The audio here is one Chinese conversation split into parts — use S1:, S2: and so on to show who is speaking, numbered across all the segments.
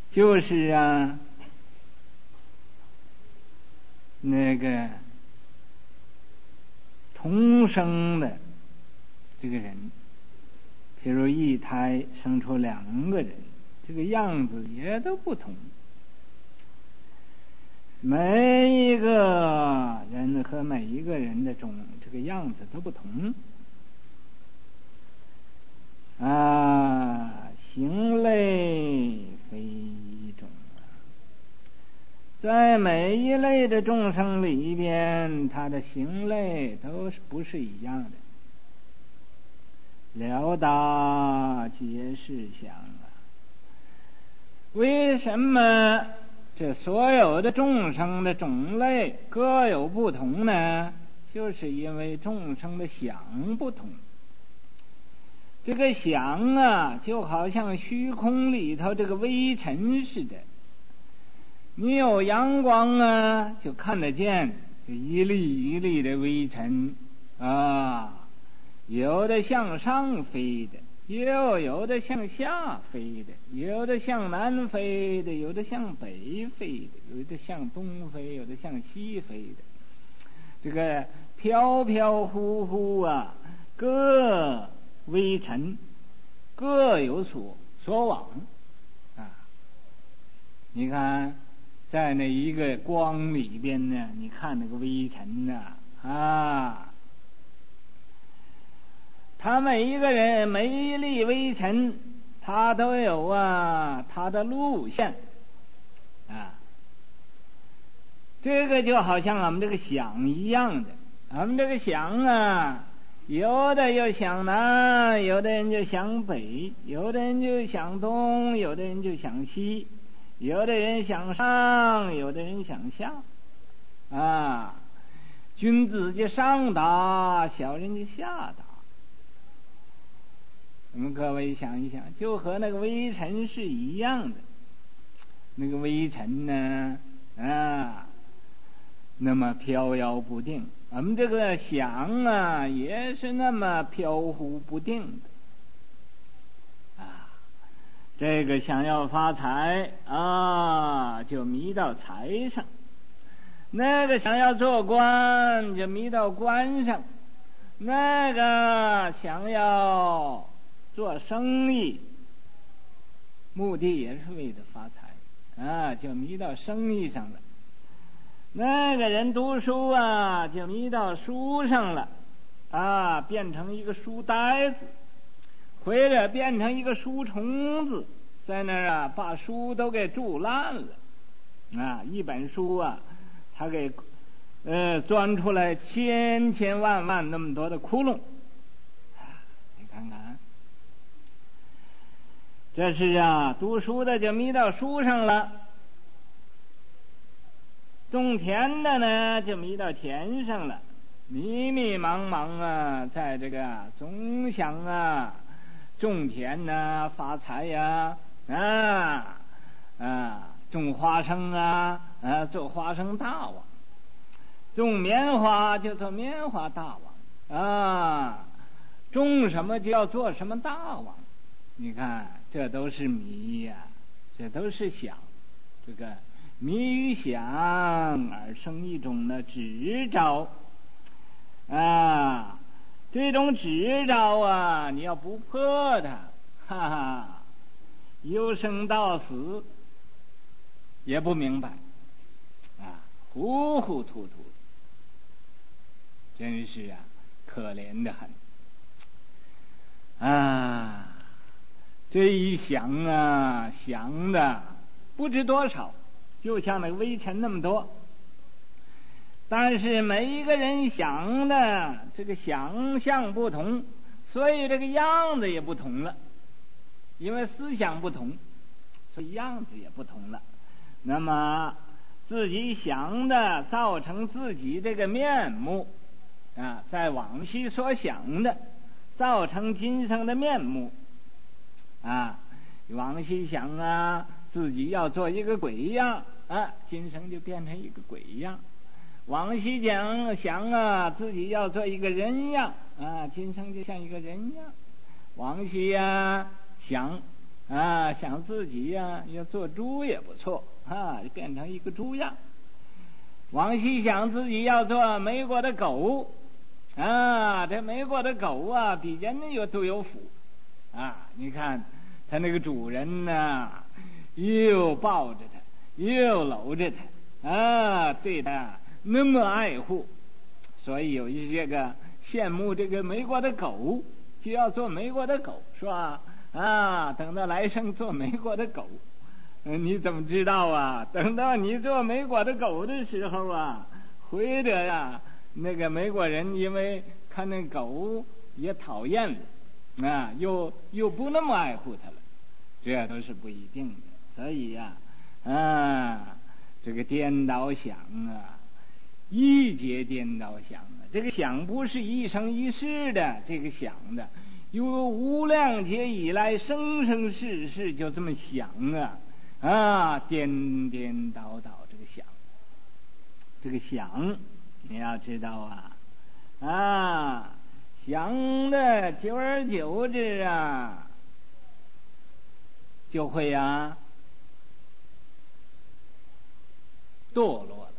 S1: 就是那个同生的这个人，譬如一胎生出2个人，这个样子也都不同，每一个人和每一个人的这个样子都不同形类非一种在每一类的众生里边，他的形类都不是一样的。了达皆是相为什么这所有的众生的种类各有不同呢？就是因为众生的想不同。这个想就好像虚空里头这个微尘似的，你有阳光就看得见这一粒一粒的微尘有的向上飞的，有的向下飞的，有的向南飞的，有的向北飞的，有的向东飞，有的向西飞的。这个飘飘忽忽各微尘，各有所往你看在那一个光里边呢，你看那个微尘他每一个人每一粒微尘，他都有他的路线这个就好像我们这个想一样的，我们这个想有的又想南，有的人就想北，有的人就想东，有的人就想西，有的人想上，有的人想下君子就上达，小人就下达。我们各位想一想，就和那个微尘是一样的。那个微尘呢那么飘摇不定，我们这个想也是那么飘忽不定的这个想要发财就迷到财上，那个想要做官就迷到官上，那个想要做生意目的也是为了发财就迷到生意上了。那个人读书就迷到书上了变成一个书呆子，或者变成一个书虫子，在那儿把书都给蛀烂了一本书他给钻出来千千万万那么多的窟窿你看看，这是读书的就迷到书上了，种田的呢就迷到田上了，迷迷茫茫在这个总想种田发财种花生做花生大王，种棉花就做棉花大王种什么就要做什么大王。你看这都是迷这都是想，这个迷于想而生一种的执着这种执着你要不破它由生到死也不明白糊糊涂涂，真是可怜的很这一想想的不知多少，就像那个微尘那么多，但是每一个人想的这个想象不同，所以这个样子也不同了，因为思想不同，所以样子也不同了。那么自己想的造成自己这个面目在往昔所想的造成今生的面目往昔想自己要做一个鬼样今生就变成一个鬼样，往昔想自己要做一个人样今生就像一个人样，往昔想想自己呀要做猪也不错就变成一个猪样。往西想自己要做美国的狗这美国的狗比人都有福你看他那个主人又抱着他又搂着他对他那么爱护，所以有一些个羡慕这个美国的狗，就要做美国的狗，是吧？等到来生做美国的狗，你怎么知道等到你做美国的狗的时候或者那个美国人因为看那狗也讨厌了又不那么爱护它了，这都是不一定的。所以这个颠倒想一劫颠倒想这个想不是一生一世的，这个想的由无量劫以来生生世世就这么想颠颠倒倒这个想你要知道想的久而久之就会堕落了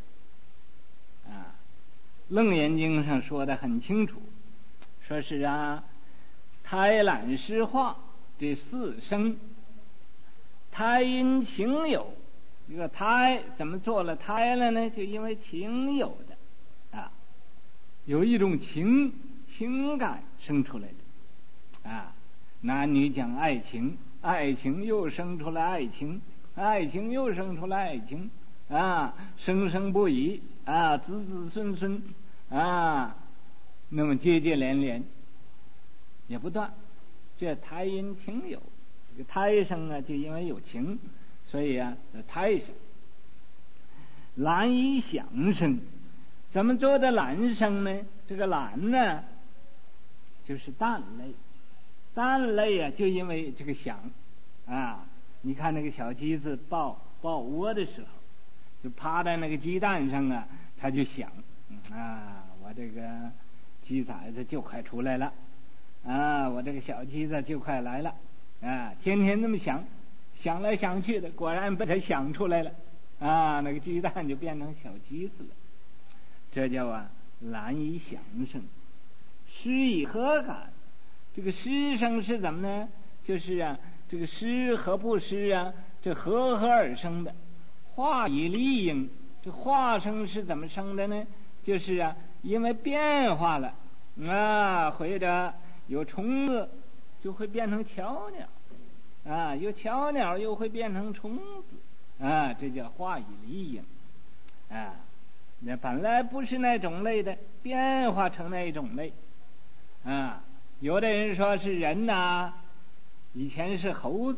S1: 楞严经上说的很清楚，说是胎懒湿化这四生，胎因情有，这个胎怎么做了胎了呢？就因为情有的有一种情感生出来的男女讲爱情，爱情又生出来爱情，爱情又生出来爱情生生不已子子孙孙那么接接连连也不断，这胎因情有，这个胎生就因为有情，所以胎生。懒以想生，怎么做的懒生呢？这个懒呢就是蛋类，蛋类就因为这个想你看那个小鸡子抱窝的时候，就趴在那个鸡蛋上它就想我这个鸡崽子就快出来了我这个小鸡子就快来了天天那么想来想去的，果然被它想出来了那个鸡蛋就变成小鸡子了。这叫懒以想生。湿以何感？这个湿生是怎么呢？就是这个湿和不湿这合而生的。化以离应，这化生是怎么生的呢？就是因为变化了或者有虫子就会变成巧鸟有巧鸟又会变成虫子这叫化以离应那本来不是那种类的，变化成那种类有的人说是人以前是猴子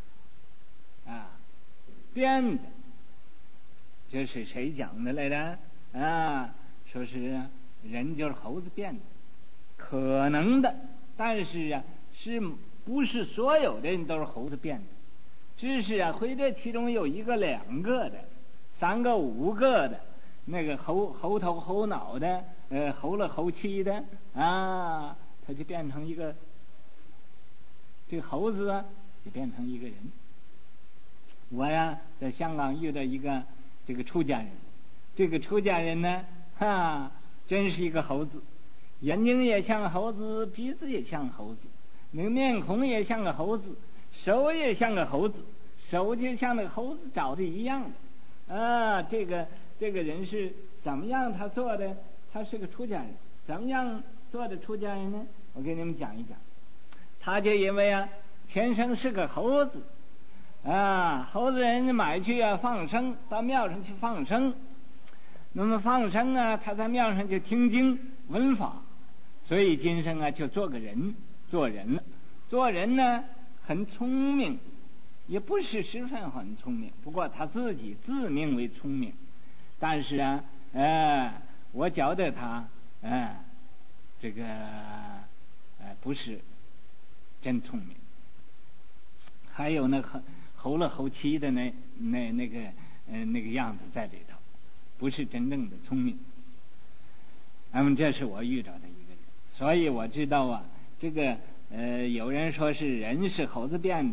S1: 变的，这是谁讲的来着说是人就是猴子变的，可能的，但是是不是所有的人都是猴子变的？只是或者其中有一个两个的三个五个的那个猴头猴脑的猴了猴气的它就变成一个，这个猴子就变成一个人。我在香港遇到一个这个出家人，这个出家人呢真是一个猴子，眼睛也像猴子，鼻子也像猴子，那个面孔也像个猴子，手也像个猴子，手就像那个猴子长得一样的这个人是怎么样他做的？他是个出家人，怎么样做的出家人呢？我给你们讲一讲。他就因为前生是个猴子猴子人买去放生，到庙上去放生，那么放生他在庙上就听经闻法，所以今生就做个人，做人了。做人呢很聪明，也不是十分很聪明，不过他自己自命为聪明，但是我觉得他这个不是真聪明。还有那猴了猴气的那个样子在里头，不是真正的聪明。那么这是我遇到的一个人，所以我知道这个有人说是人是猴子变的，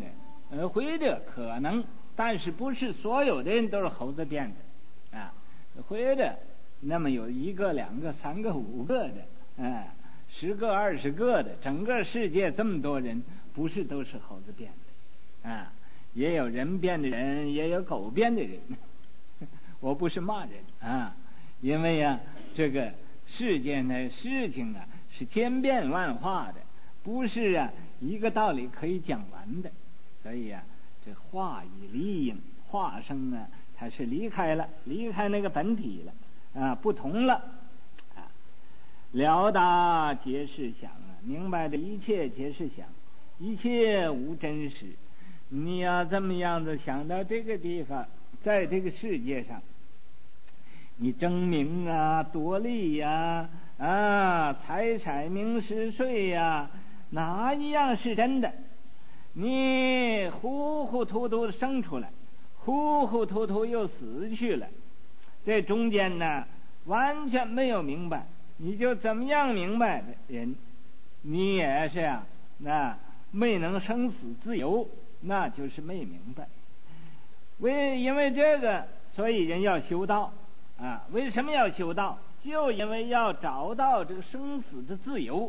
S1: 或者可能，但是不是所有的人都是猴子变的啊？或者那么有1个、2个、3个、5个的，10个、20个的，整个世界这么多人，不是都是猴子变的啊？也有人变的人，也有狗变的人。我不是骂人啊，因为呀，这个世间的事情啊是千变万化的，不是一个道理可以讲完的。所以这化以离影，化生它是离开那个本体了不同了了达皆是想明白的一切皆是想，一切无真实。你要这么样子想到这个地方，在这个世界上，你争名夺利财产名食睡哪一样是真的？你糊糊涂涂生出来，糊糊涂涂又死去了，这中间完全没有明白。你就怎么样明白的人，你也是没能生死自由，那就是没明白。因为这个，所以人要修道为什么要修道？就因为要找到这个生死的自由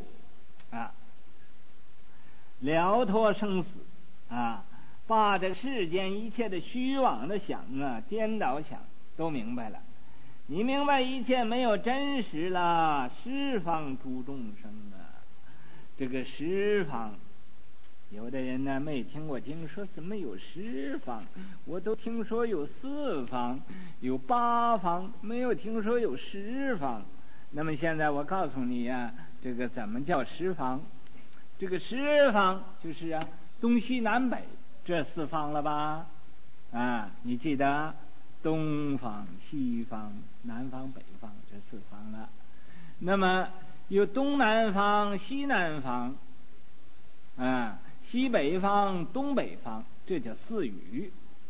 S1: 了脱生死把这世间一切的虚妄的想颠倒想都明白了。你明白一切没有真实了，十方诸众生这个十方，有的人没听过经，说怎么有十方？我都听说有4方，有8方，没有听说有10方。那么现在我告诉你这个怎么叫十方？这个十方就是东西南北这4方了吧？你记得东方、西方、南方、北方这4方了。那么有东南方、西南方西北方、东北方，这叫4语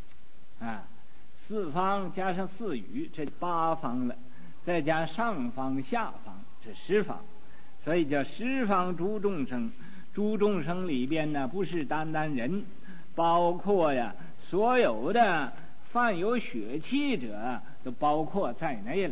S1: 4方加上4语，这8方了，再加上方下方，这10方，所以叫十方诸众生。诸众生里边不是单单人，包括所有的凡有血气者都包括在内了。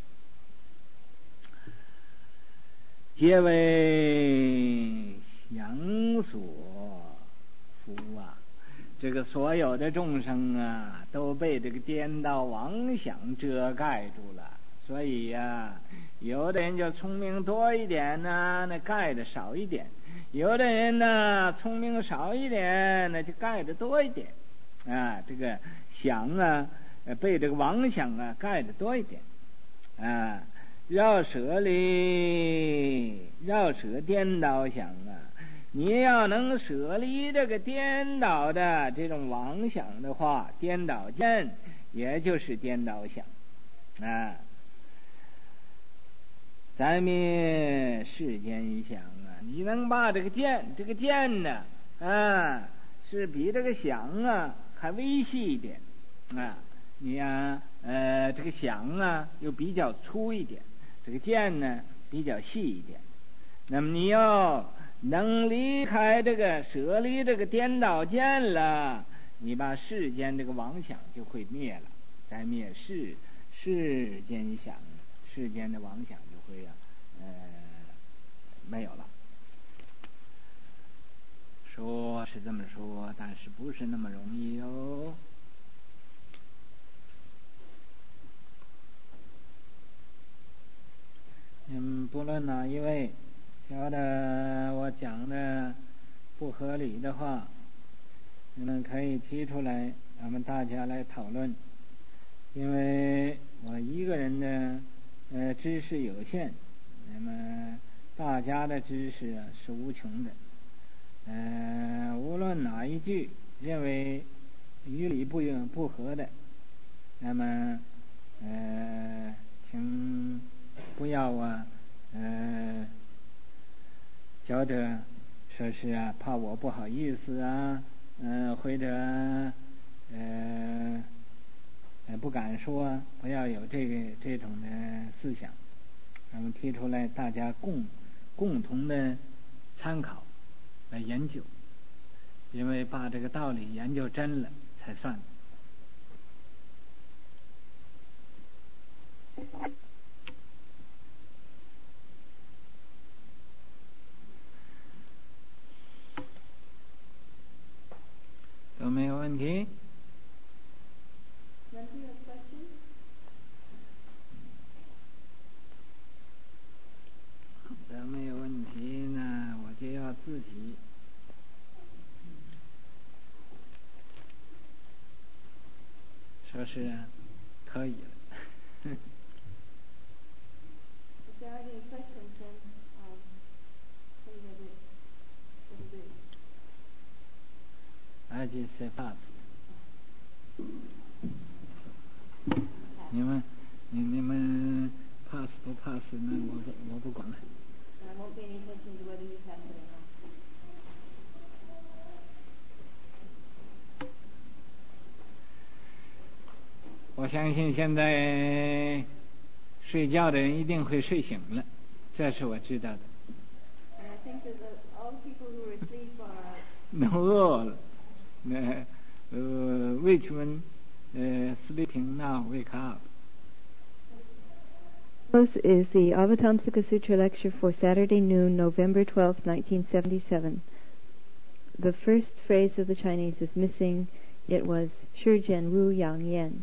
S1: 皆为想所缚这个所有的众生都被这个颠倒妄想遮盖住了。所以有的人就聪明多一点那盖的少一点；有的人聪明少一点，那就盖的多一点这个想被这个妄想盖的多一点绕舍颠倒想你要能舍离这个颠倒的这种妄想的话，颠倒见也就是颠倒想咱灭世间想你能把这个见是比这个想还微细一点你这个想又比较粗一点，这个见比较细一点。那么你要能离开这个舍离这个颠倒见了，你把世间这个妄想就会灭了，再灭世间想，世间的妄想就会没有了。说是这么说，但是不是那么容易哟。不论哪一位觉得我讲的不合理的话，你们可以提出来，咱们大家来讨论。因为我一个人的知识有限，那么大家的知识是无穷的。无论哪一句认为与理不合的，那么请不要觉着说是怕我不好意思或者不敢说，不要有这种的思想。咱们提出来，大家共同的参考来研究。 因为把这个道理研究真了才算。有没有问题？要没有问题呢，我就要自己说是可以了。I just say pass。你们 pass 不 pass 那我不管了。我相信现在睡觉的人一定会睡醒了，这是我知道的。饿了。Which one sleeping now wake up?
S2: This is the Avatamsaka Sutra lecture for Saturday noon, November 12, 1977. The first phrase of the Chinese is missing. It was 世间如阳焰。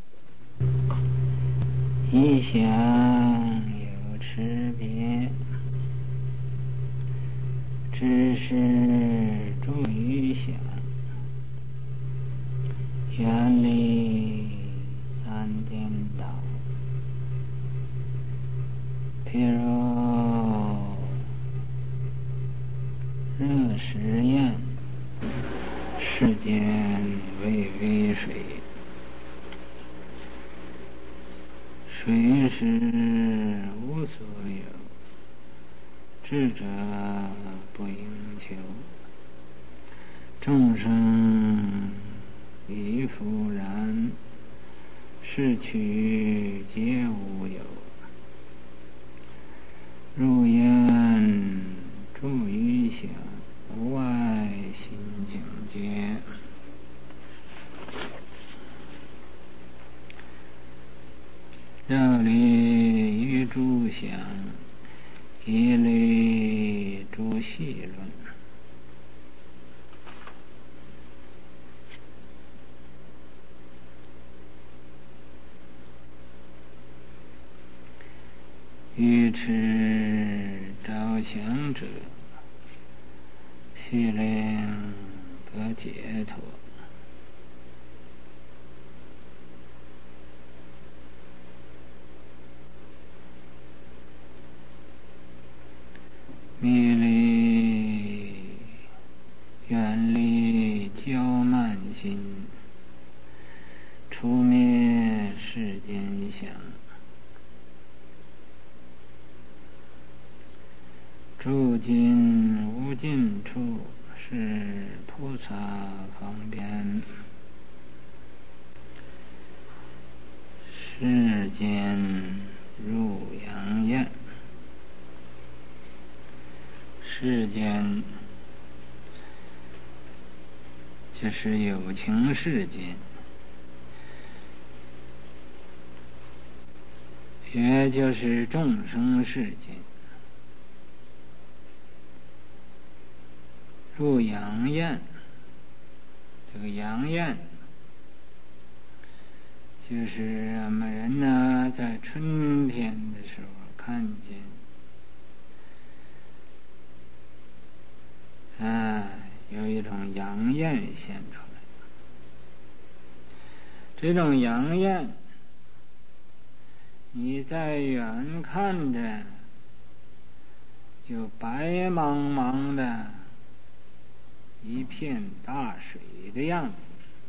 S1: 一想有差别，只是注意想，远离三颠倒。譬如热实验，世间微微水，水是无所有，智者不应求。众生亦复然，是取皆无有。入眼注意想，无碍心境界。这里与诸想，一类诸细论。愚痴着想者，须令得解脱。迷离远离骄慢心，除灭世间想。诸今无尽处，是菩萨方便。世间如阳焰，世间就是有情世间，也就是众生世间。入阳焰，这个阳焰就是我们人呢在春天的时候看见有一种阳焰现出来。这种阳焰你在远看着就白茫茫的一片大水的样子，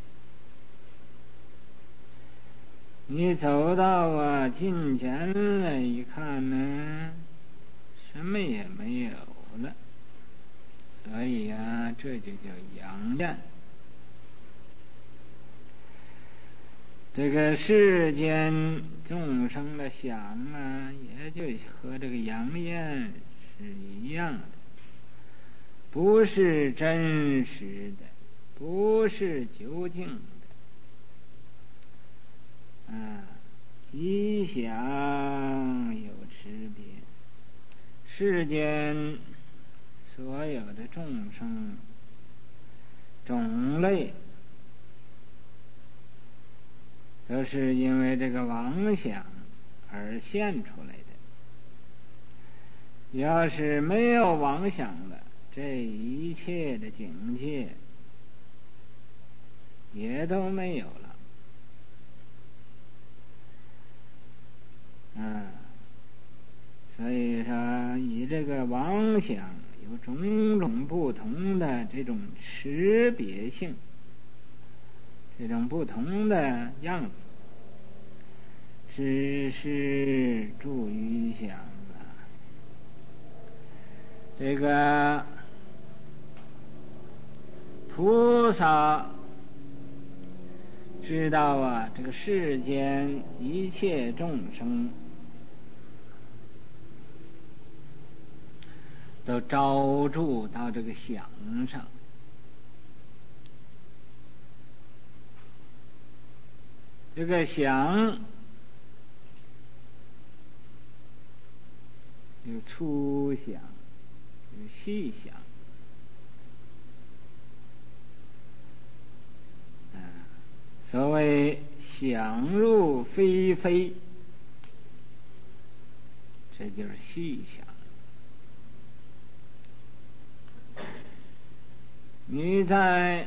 S1: 你走到近前了一看呢，什么也没有了。所以这就叫阳焰。这个世间众生的想也就和这个阳焰是一样的，不是真实的， 不是究竟的。吉祥有差别，世间所有的众生种类，都是因为这个妄想而现出来的。要是没有妄想了，这一切的境界也都没有了。所以说以这个妄想有种种不同的这种识别性，这种不同的样子，时时住于想这个菩萨知道这个世间一切众生都招住到这个想上，这个想有粗想，有细想。所谓想入非非，这就是细想。你在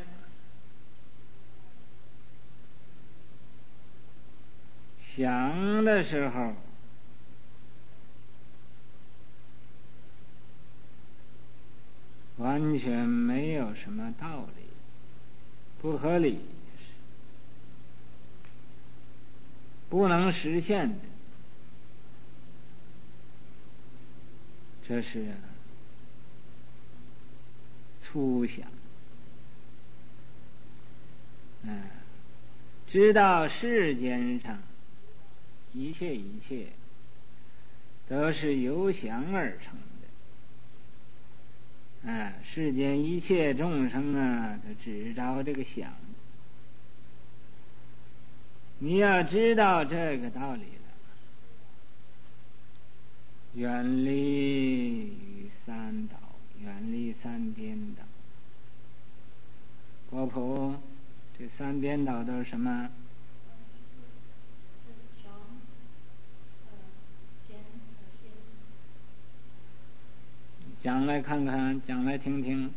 S1: 想的时候，完全没有什么道理，不合理，不能实现的，这是粗想。知道世间上一切都是由想而成的。世间一切众生都只着这个想。你要知道这个道理了，远离于三岛，远离三颠倒。国普，这三颠倒都是什么？讲来看看，讲来听听。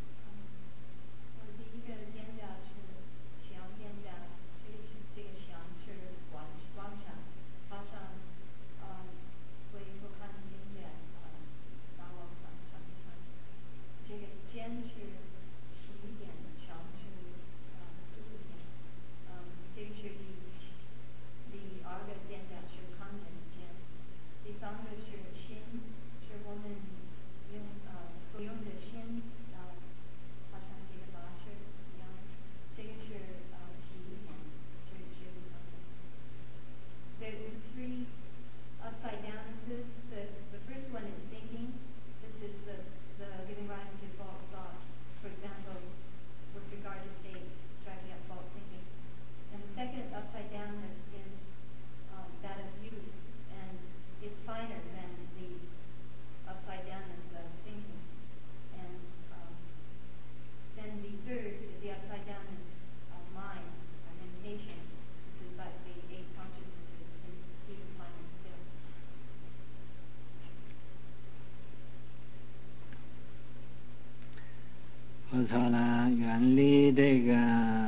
S1: 不错了，远离这个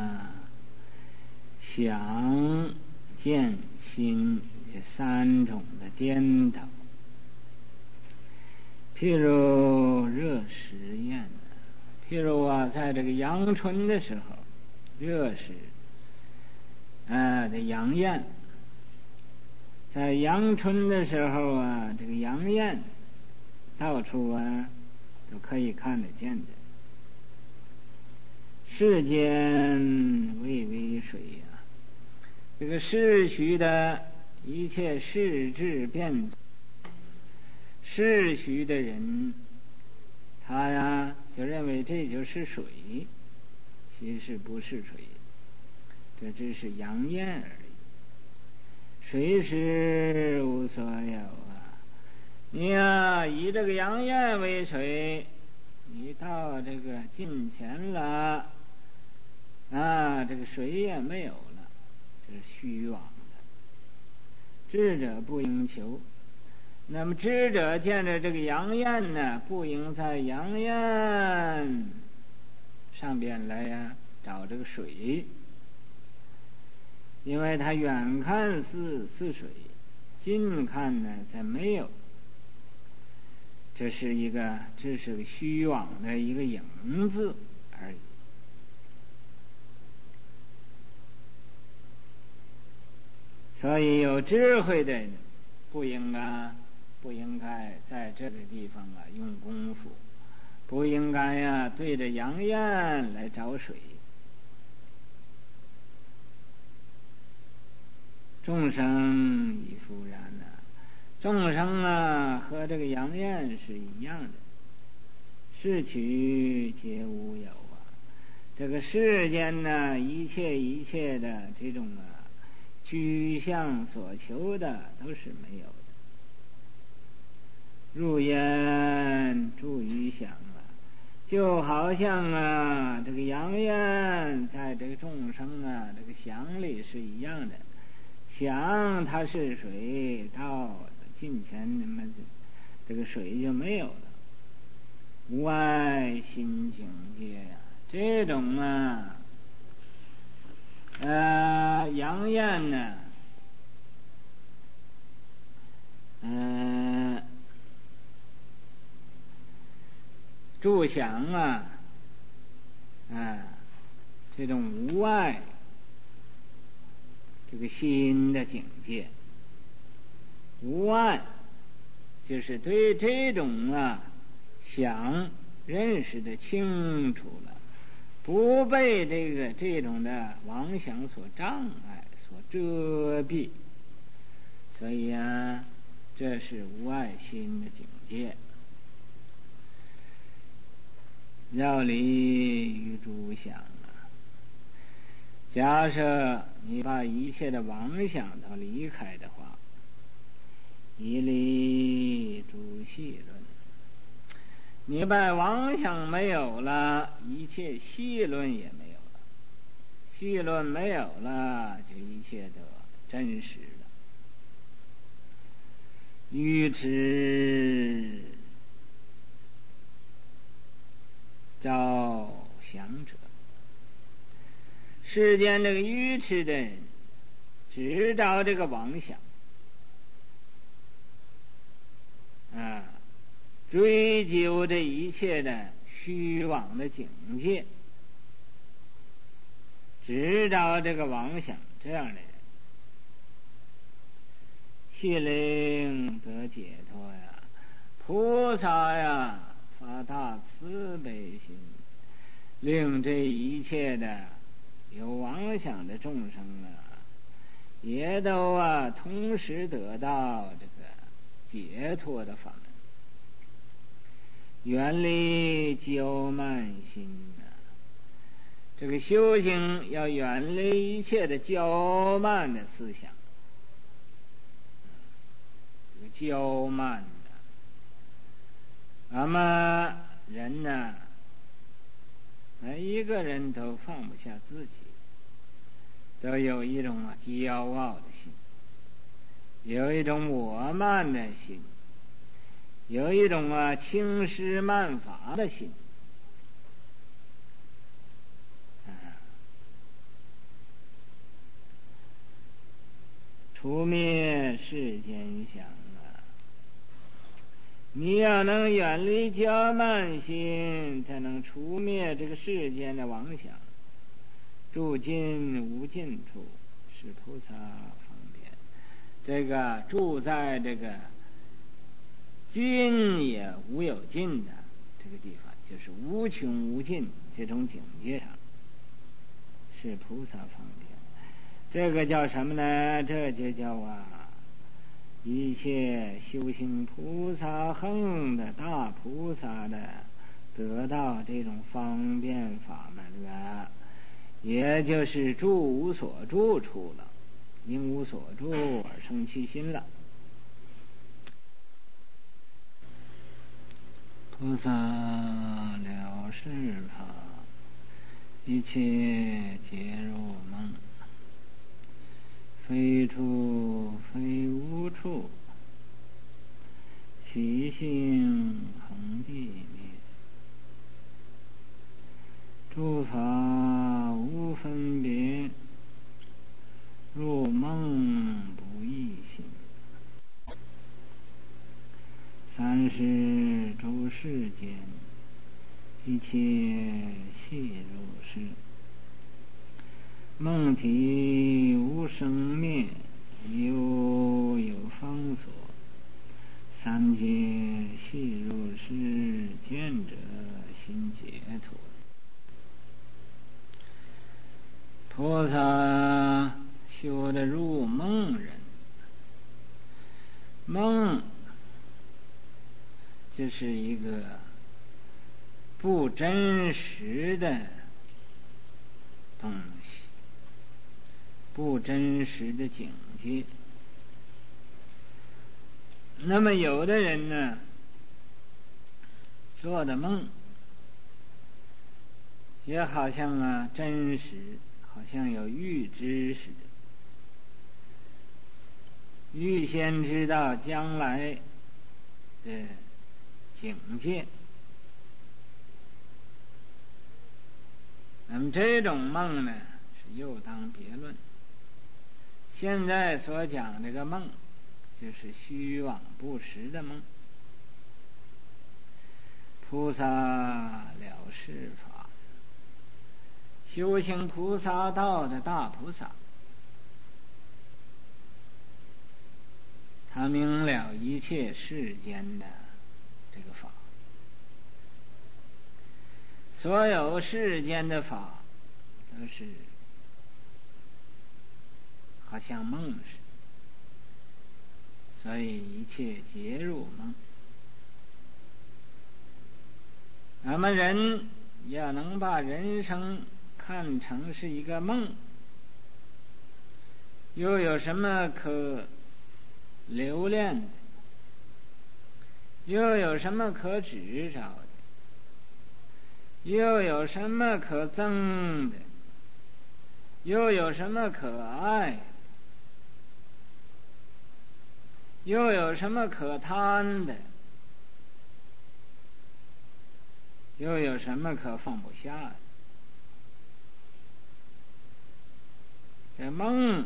S1: 想见心这三种的颠倒。譬如热食宴，譬如在这个阳春的时候，热食这阳宴，在阳春的时候这个阳宴到处都可以看得见的。世间微微水这个世俗的一切世智变，世俗的人他就认为这就是水， 其实不是水，这只是阳焰而已。水是无所有啊！你呀，以这个阳焰为水，你到这个近前了啊，这个水也没有了，这是虚妄的。智者不应求。那么智者见着这个阳焰呢，不应在阳焰上边来呀找这个水，因为他远看是水，近看呢才没有。这是个虚妄的一个影子而已。所以有智慧的人不应该在这个地方用功夫，不应该对着阳焰来找水。众生亦复然众生和这个阳焰是一样的，世取皆无有这个世间一切的这种居相所求的都是没有的。入焉住于想就好像这个阳焰在这个众生这个想里是一样的。想它是水，到近前那么这个水就没有了。无碍心境界这种阳焰呢住想这种无碍这个心的境界，无碍就是对这种想认识的清楚了，不被这种的妄想所障碍所遮蔽，所以这是无碍心的境界。绕离于诸想假设你把一切的妄想都离开的话，以离诸细论，你把妄想没有了，一切细论也没有了，细论没有了，就一切都真实了。愚痴照想者，世间这个愚痴的人只找这个妄想追究这一切的虚妄的境界，只找这个妄想，这样的人心灵得解脱菩萨发大慈悲心，令这一切的有妄想的众生也都同时得到这个解脱的法门，远离骄慢心这个修行要远离一切的骄慢的思想，这个骄慢那么人每一个人都放不下自己，都有一种骄傲的心，有一种我慢的心，有一种轻视慢法的心除灭世间想你要能远离骄慢心，才能除灭这个世间的妄想。住尽无尽处，是菩萨方便。这个住在这个尽也无有尽的这个地方，就是无穷无尽这种境界上，是菩萨方便。这个叫什么呢？这就叫一切修行菩萨行的大菩萨的得到这种方便法门了， 也就是住无所住处了，因无所住而生其心了。菩萨了事法，一切皆如梦，非处非无处，其性恒寂灭，诸法无分别，入梦不异心。三世诸世间，一切系如是。梦体无生灭，悠有方所。三界系如是，见者心解脱。菩萨修得入梦人，梦这是一个不真实的东西，不真实的境界。那么有的人呢，做的梦也好像真实，好像有预知似的，预先知道将来的境界。那么这种梦呢，是又当别论。现在所讲这个梦，就是虚妄不实的梦。菩萨了事法，修行菩萨道的大菩萨，他明了一切世间的这个法，所有世间的法都是好像梦似的，所以一切皆入梦。那么人要能把人生看成是一个梦，又有什么可留恋的，又有什么可执着的，又有什么可憎的，又有什么可爱的，又有什么可贪的，又有什么可放不下的？这梦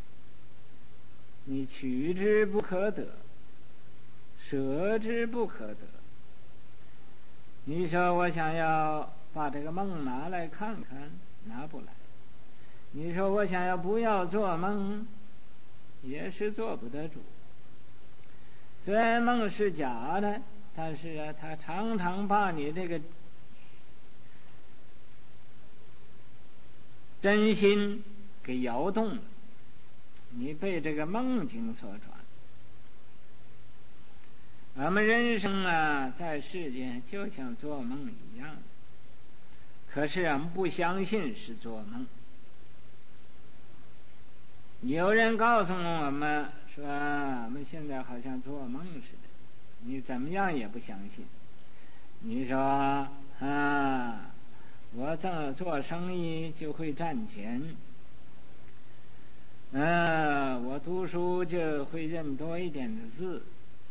S1: 你取之不可得，舍之不可得。你说我想要把这个梦拿来看看，拿不来。你说我想要不要做梦，也是做不得主。虽然梦是假的，但是它常常把你这个真心给摇动了，你被这个梦境所转。我们人生在世间就像做梦一样，可是我们不相信是做梦。有人告诉我们说，我们现在好像做梦似的，你怎么样也不相信。你说我做生意就会赚钱，我读书就会认多一点的字。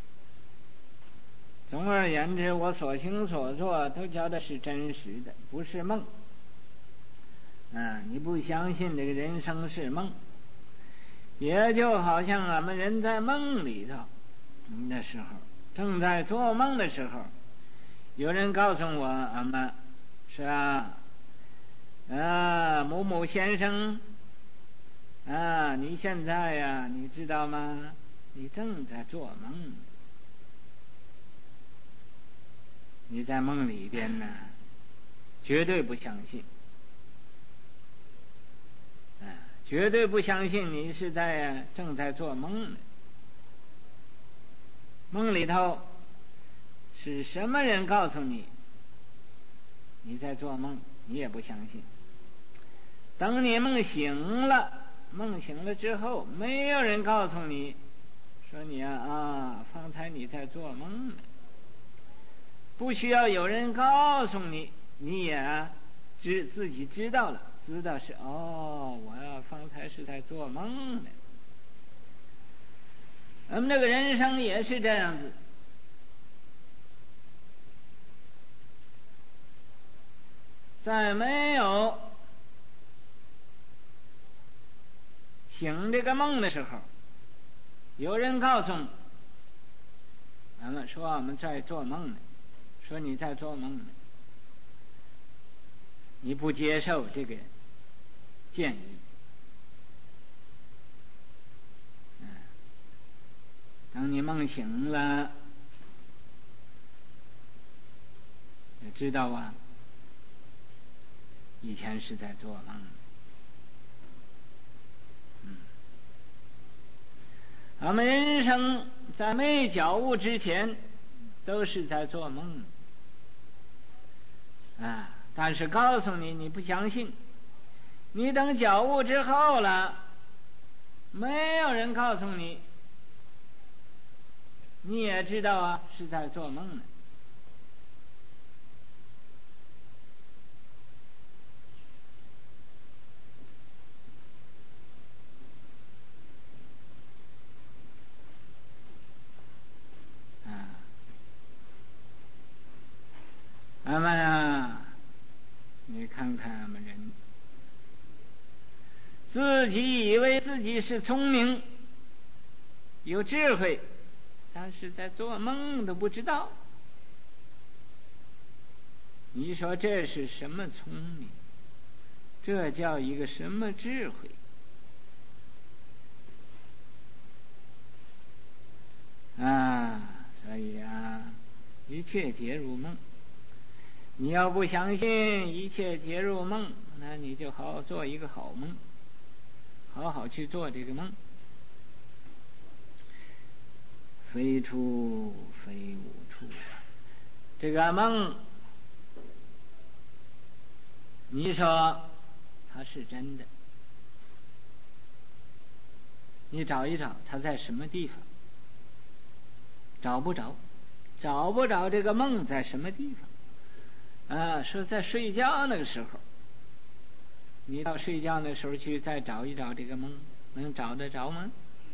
S1: 总而言之，我所行所做都觉得是真实的，不是梦。你不相信这个人生是梦，也就好像我们人在梦里头的时候，正在做梦的时候，有人告诉我们是某某先生你现在你知道吗？你正在做梦，你在梦里边呢，绝对不相信，绝对不相信你是正在做梦呢。梦里头是什么人告诉你你在做梦，你也不相信。 等你梦醒了之后，没有人告诉你说你方才你在做梦呢，不需要有人告诉你，你也自己知道了，知道是我方才是在做梦呢。我们这个人生也是这样子，在没有醒这个梦的时候，有人告诉俺们说我们在做梦呢，说你在做梦呢，你不接受这个建议，等你梦醒了，就知道以前是在做梦。我们人生在没觉悟之前都是在做梦但是告诉你，你不相信，你等觉悟之后了，没有人告诉你，你也知道是在做梦呢。俺们你看看俺们人，自己以为自己是聪明有智慧，但是在做梦都不知道。你说这是什么聪明？这叫一个什么智慧？所以一切皆如梦。你要不相信一切皆如梦，那你就好好做一个好梦，好好去做这个梦。非处非无处这个梦，你说它是真的，你找一找它在什么地方，找不着这个梦在什么地方。说在睡觉那个时候，你到睡觉那时候去再找一找这个梦，能找得着吗？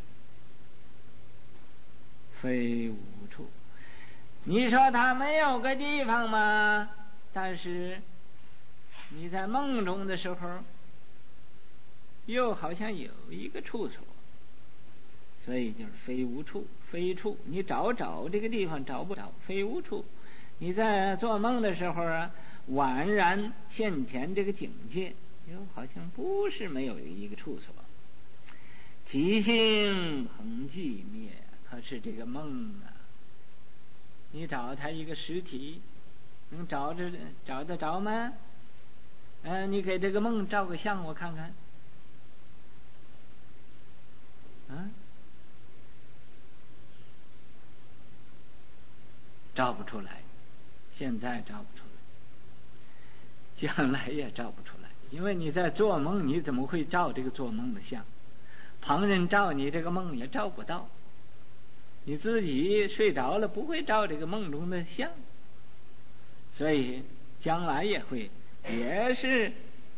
S1: 非无处。你说他没有个地方吗？但是你在梦中的时候又好像有一个处所，所以就是非无处非处。你找这个地方找不着，非无处。你在做梦的时候宛然现前这个境界，又好像不是没有一个处所。体性恒寂灭，可是这个梦你找它一个实体，能找得着吗？你给这个梦照个相我看看。照不出来，现在照不出来，将来也照不出来，因为你在做梦，你怎么会照这个做梦的相？旁人照你这个梦也照不到，你自己睡着了不会照这个梦中的相，所以将来也是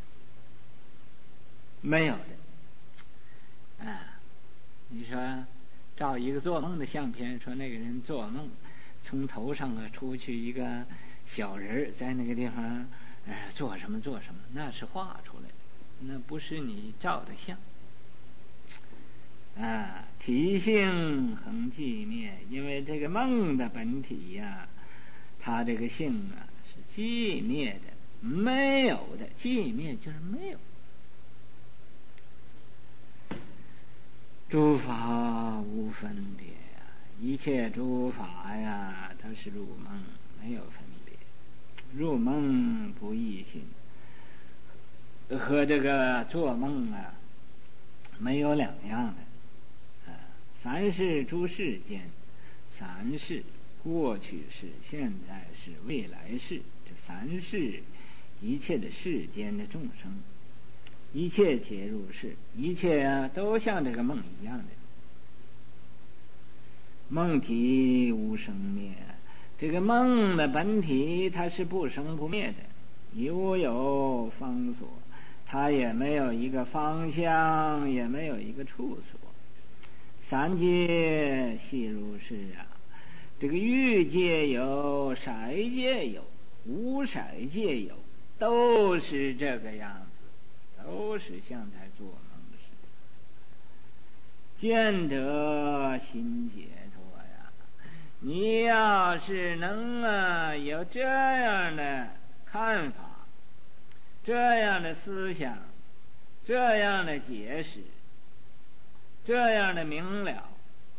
S1: 没有的。你说照一个做梦的相片，说那个人做梦从头上出去一个小人在那个地方做什么，那是画出来的，那不是你照的相。体性恒寂灭，因为这个梦的本体它这个性是寂灭的，没有的。寂灭就是没有。诸法无分别一切诸法都是入梦，没有分别。入梦不异性，和这个做梦没有两样的。三世诸世间，三世过去世、现在世、未来世，这三世一切的世间的众生， 一切皆如是，一切啊都像这个梦一样的。梦体无生灭，这个梦的本体它是不生不灭的，无有方所，它也没有一个方向，也没有一个处所。三界系如是啊，这个欲界有，色界有，无色界有，都是这个样子，都是像在做梦似的。见者心解脱呀！你要是能有这样的看法，这样的思想，这样的解释，这样的明了，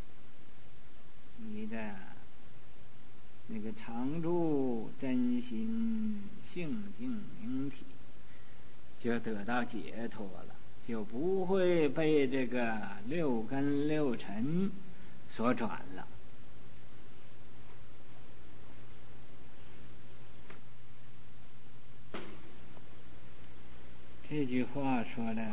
S1: 你的那个常住真心性净明体就得到解脱了，就不会被这个六根六尘所转了。这句话说的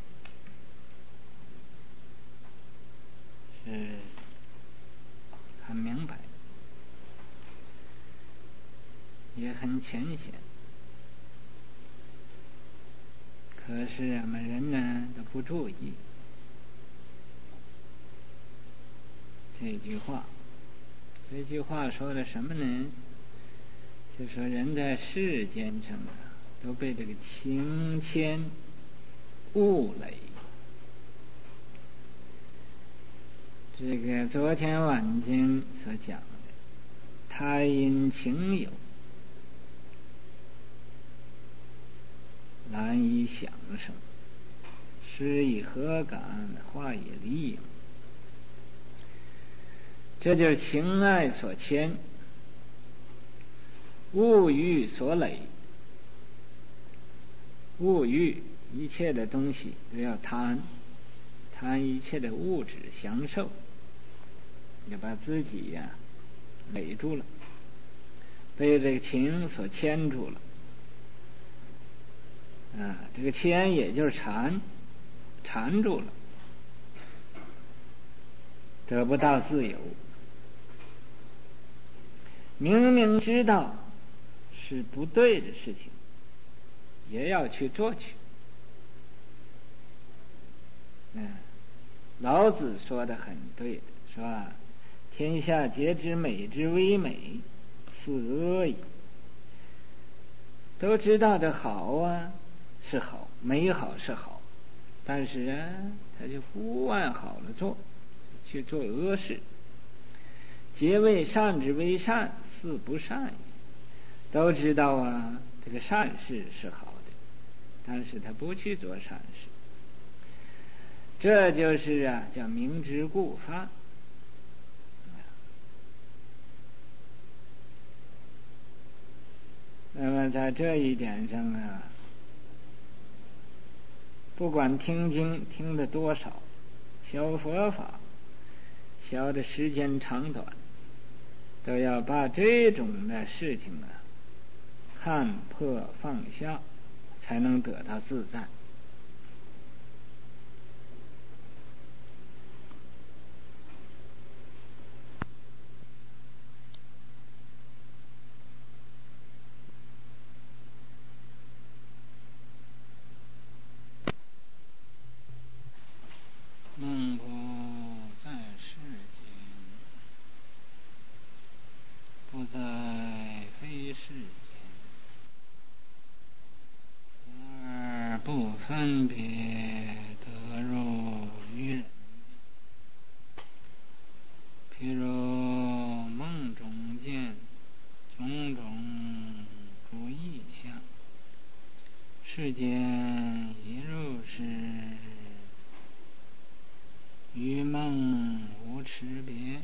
S1: 是很明白，也很浅显，可是我们人呢都不注意这句话。这句话说的什么呢？就说人在世间上都被这个情牵物累。这个昨天晚间所讲的胎因情有，难以想生，诗以何感，话以离影。这就是情爱所牵，物欲所累。物欲一切的东西都要贪，贪一切的物质享受，就把自己呀累住了，被这个情所牵住了。这个牵也就是缠住了，得不到自由。明明知道是不对的事情，也要去做去。老子说的很对，是吧？天下皆知美之为美，斯恶已。都知道这好啊是好，美好是好，但是他就不按好了做，去做恶事。皆谓善之为善，斯不善也。都知道这个善事是好的，但是他不去做善事，这就是叫明知故犯。那么在这一点上不管听经听的多少，学佛法学的时间长短，都要把这种的事情看破放下，才能得到自在。梦不在世间，不在非世间，此而不分别，得入于人。譬如梦中见种种诸异象，世间亦如是，与梦无差别。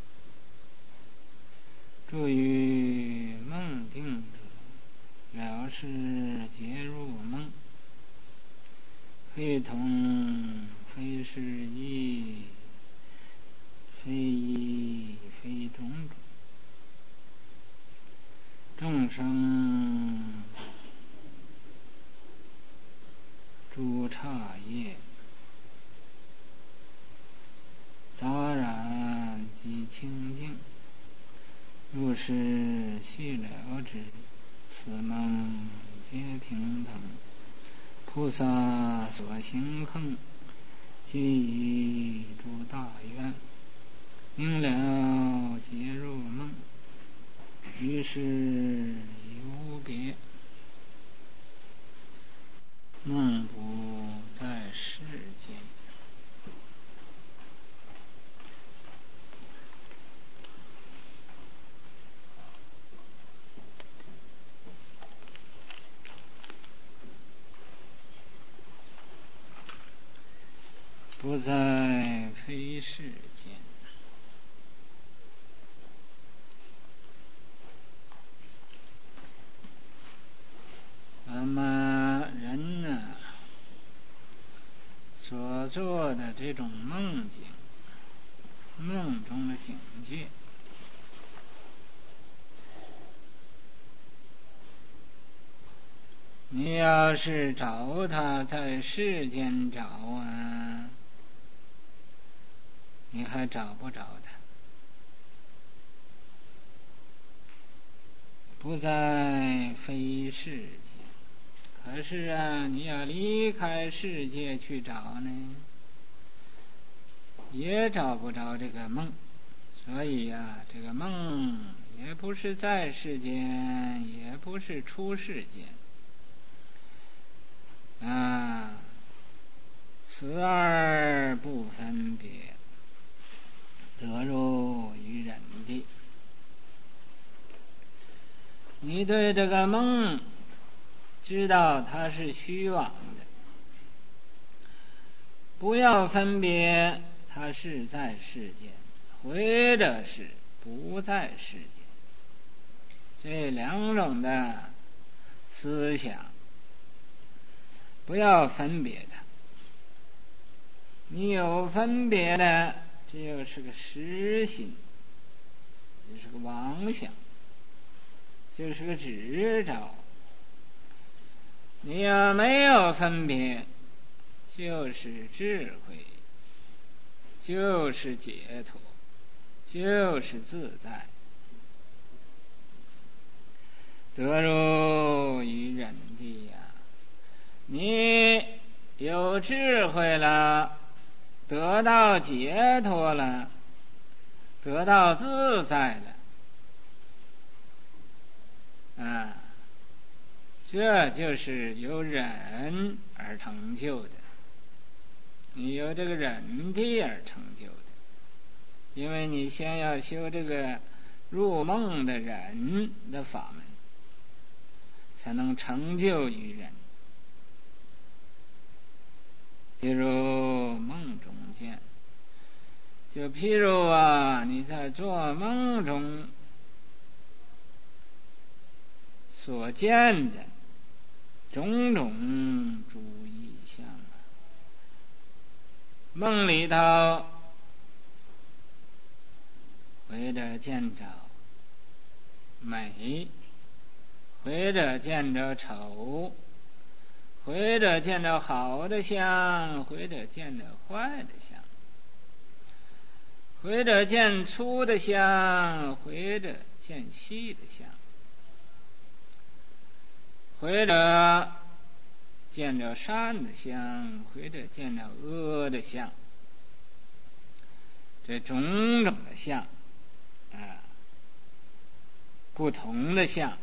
S1: 住于梦定者，了事皆入梦，非同非是意，非一非种种。众生诸刹业杂染即清净，若是细了之，此梦皆平等。菩萨所行恒，皆以诸大愿，明了皆入梦，于是已无别。梦不在世间，不在非世间。那么人呢，所做的这种梦境，梦中的境界，你要是找他在世间找啊，你还找不着他。不在非世界，可是啊，你要离开世界去找呢，也找不着这个梦。所以啊，这个梦也不是在世间，也不是出世间啊，此二不分别，得入于人地。你对这个梦知道它是虚妄的，不要分别它是在世间或者是不在世间，这两种的思想不要分别它。你有分别的，这就是个实心，就是个妄想，就是个执着。你要没有分别，就是智慧，就是解脱，就是自在，得入于人地呀。你有智慧了，得到解脱了，得到自在了啊，这就是由忍而成就的。你由这个忍地而成就的，因为你先要修这个入梦的忍的法门，才能成就于人。譬如梦中见，就譬如啊，你在做梦中所见的种种诸意象啊，梦里头或者见着美，或者见着丑，或者见着好的相，或者见着坏的相，或者见粗的相，或者见细的相，或者见着善的相，或者见着恶的相，这种种的相啊，不同的相，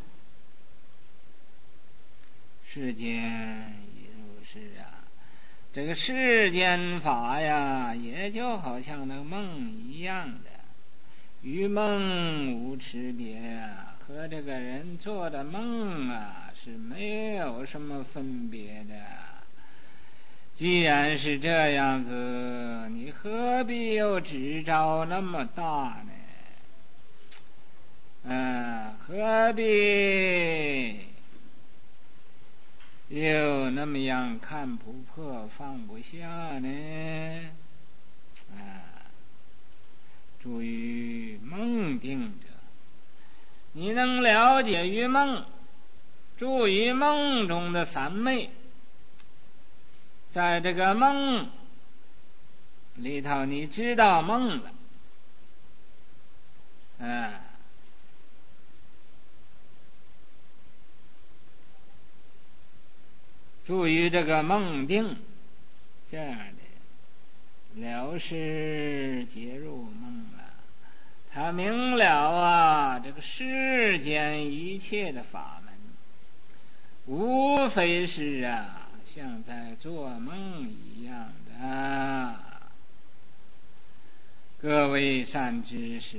S1: 世间已如是啊。这个世间法呀，也就好像那梦一样的，与梦无区别啊，和这个人做的梦啊是没有什么分别的。既然是这样子，你何必又执着那么大呢？何必又那么样看不破放不下呢？注于梦定者，你能了解于梦，住于梦中的三昧， 在这个梦里头，你知道梦了，处于这个梦定这样的了事皆入梦了，他明了这个世间一切的法门，无非是像在做梦一样的。各位善知识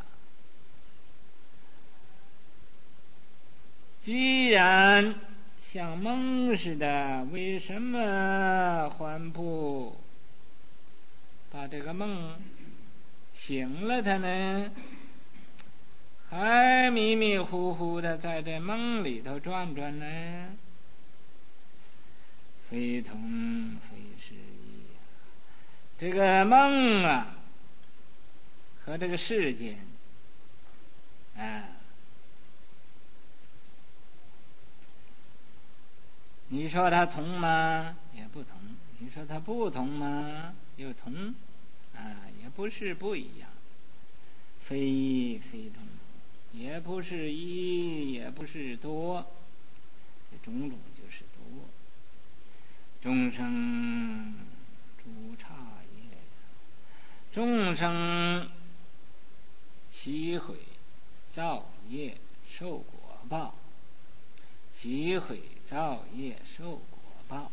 S1: 既然像梦似的，为什么还不把这个梦醒了它呢？还迷迷糊糊的在这梦里头转转呢？非同非是意这个梦和这个世间你说它同吗？也不同。你说它不同吗？又同也不是不一样。非一非同，也不是一，也不是多，这种种就是多。众生诸刹业，众生起毁造业受果报，起毁造业受果报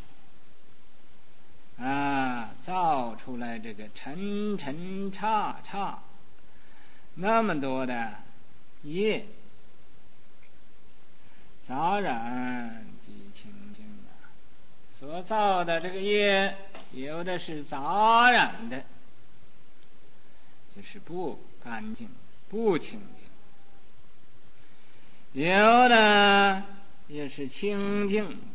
S1: 造出来这个尘尘刹刹那么多的业，杂染及清净所造的这个业，有的是杂染的，就是不干净不清净，有的也是清净的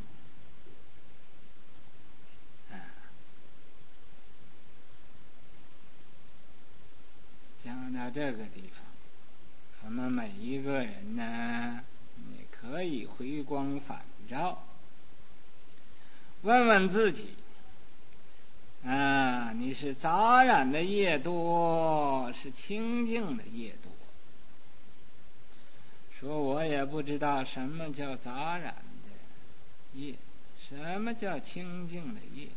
S1: 讲到这个地方，我们每一个人呢，你可以回光返照，问问自己你是杂染的业多，是清净的业多？说我也不知道什么叫杂染的业，什么叫清净的业，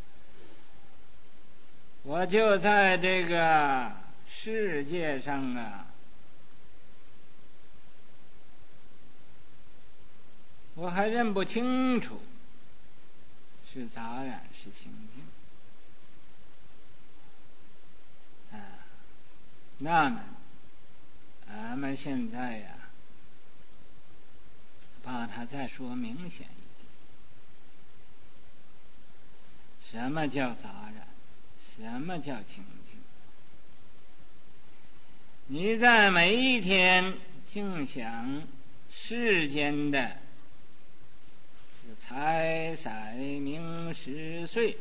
S1: 我就在这个世界上我还认不清楚是杂染是清净那么俺们现在把它再说明显一点，什么叫杂染，什么叫清净？你在每一天静想世间的财色名食睡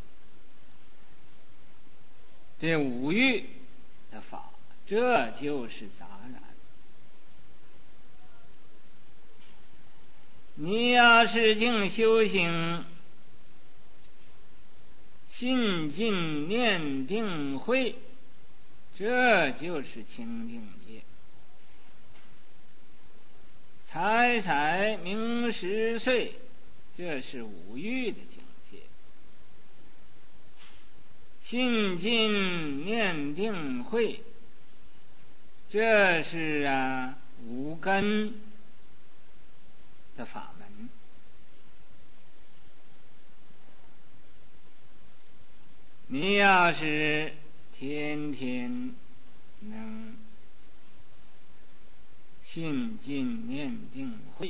S1: 这五欲的法，这就是杂染。你要是净修行信进念定慧，这就是清净业。财色名食睡，这是五欲的境界。信进念定慧，这是五根的法门。你要是天天能信进念定慧，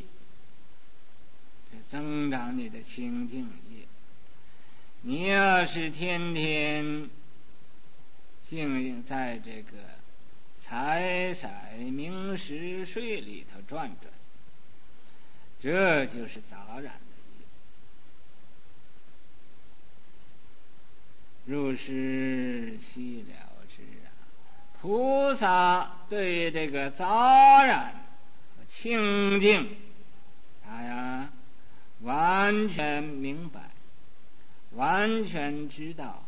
S1: 增长你的清净业。你要是天天静在这个财色名食睡里头转转，这就是杂染的业。入世悉了知菩萨对这个杂染和清净他完全明白， 完全知道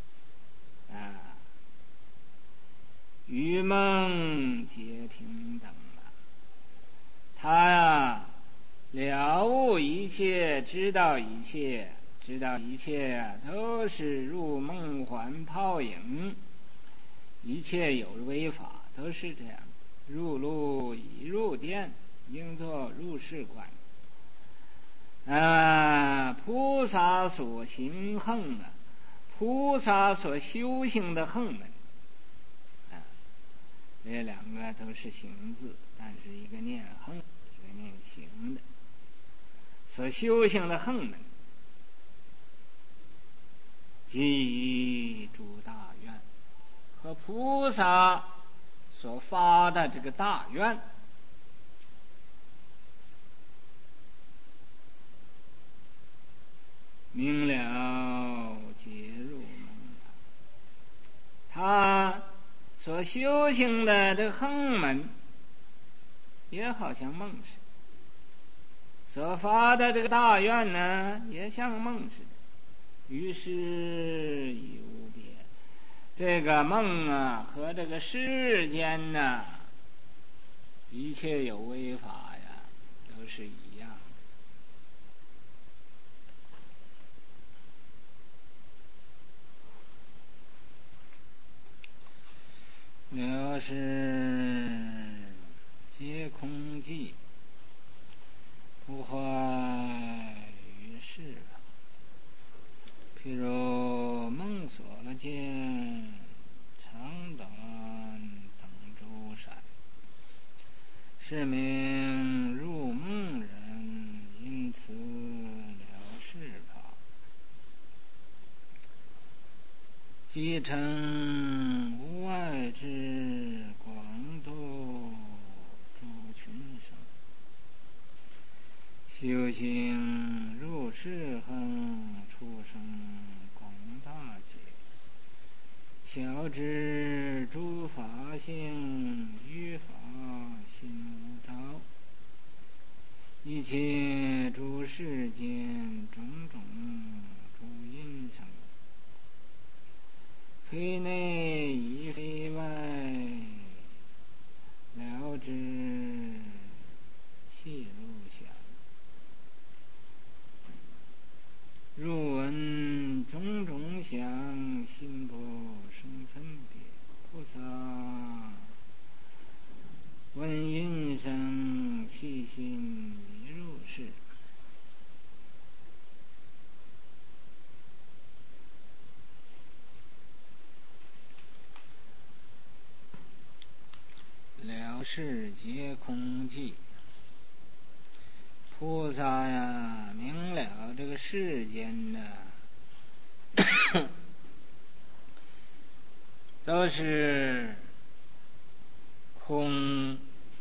S1: 与梦皆平等了。他了悟一切，知道一切都是入梦幻泡影，一切有为法都是这样。入路已入殿，应作入世观。菩萨所行横菩萨所修行的横门这两个都是行字，但是一个念横，一个念行的。所修行的横门，即诸大愿和菩萨所发的这个大愿，明了皆入梦。他所修行的这横门也好像梦似的，所发的这个大愿呢也像梦似的，于是已无别。这个梦和这个世间一切有为法都是一样的。了事皆空寂，不坏于世。譬如梦所见，长短等诸闪，是名入梦人，因此了事法。即成无碍之广度诸群生，修行入世横，出生广大界，晓知诸法性，于法心无着，一切诸世间种种诸因生，非内亦非外，了知气入想。入闻种种想，心不生分别。菩萨闻音声，气心已入世。了事皆空寂。菩萨明了这个世间都是空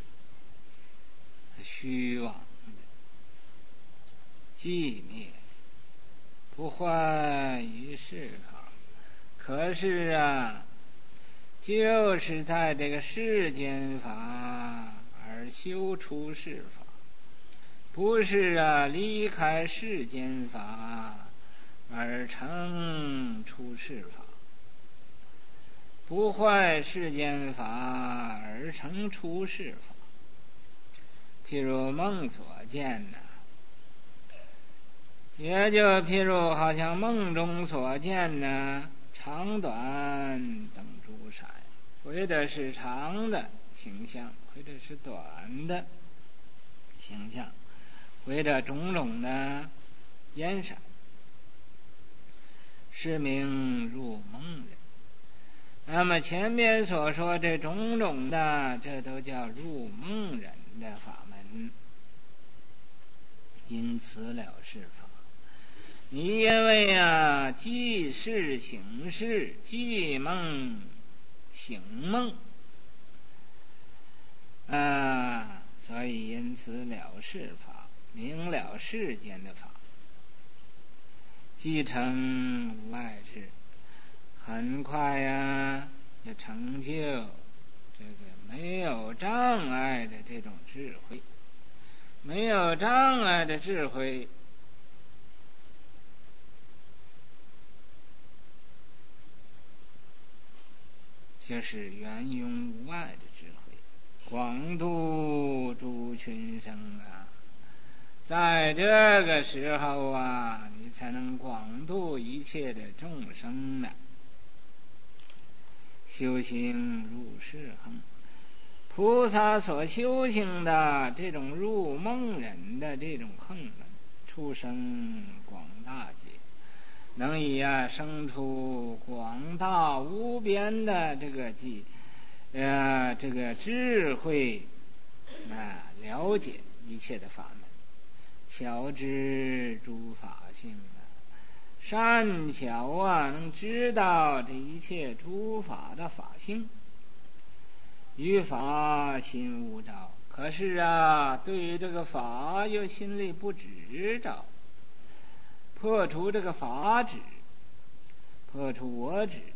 S1: 虚妄的，寂灭，不坏于世法。可是就是在这个世间法而修出世法，不是离开世间法而成出世法，不坏世间法而成出世法。譬如梦所见也就譬如好像梦中所见长短等诸闪，或者是长的形象，或者是短的形象，或者种种的烟闪，是名入梦人。那么前面所说这种种的，这都叫入梦人的法门，因此了事法。你因为即事行事，即梦行梦所以因此了事法，明了世间的法，即成无碍智，很快就成就这个没有障碍的这种智慧。没有障碍的智慧就是圆融无碍的智慧，广度诸群生啊。在这个时候啊，你才能广度一切的众生呢。修行入世恒，菩萨所修行的这种入梦人的这种恒门，出生广大界，能以生出广大无边的这个智慧了解一切的法门，巧知诸法性善巧能知道这一切诸法的法性，于法心无着。可是对于这个法又心里不执着，破除这个法执，破除我执，